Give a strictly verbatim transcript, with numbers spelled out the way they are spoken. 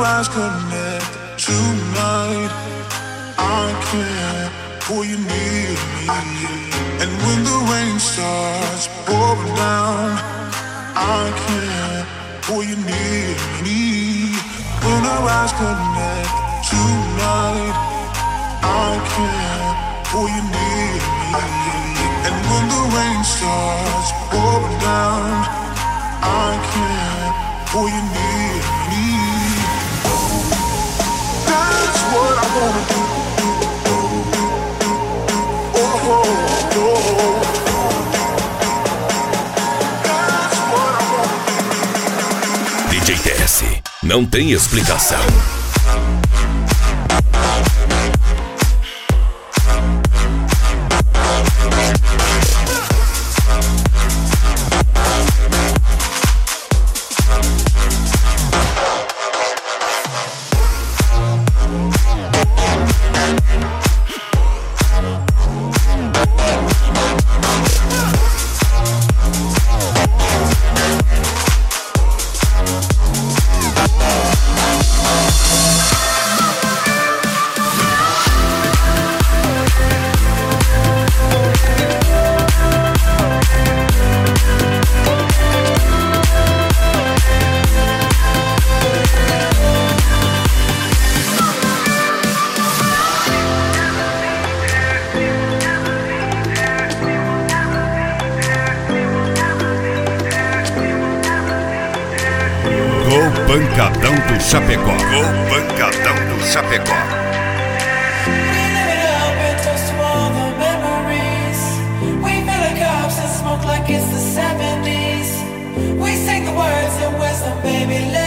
eyes connect tonight. I can't pull you near me. And when the rain starts pouring down, I can't pull you near me. When our eyes connect tonight, I can't pull you near me. And when the rain starts pouring down, I can't pull you near me. That's what I wanna do. Oh, oh, oh. That's what I wanna do. D J T S, não tem explicação. Pancadão do Chapecó. Gol Pancadão do Chapecó. Like it's the seventies. We sing the words and wisdom, baby.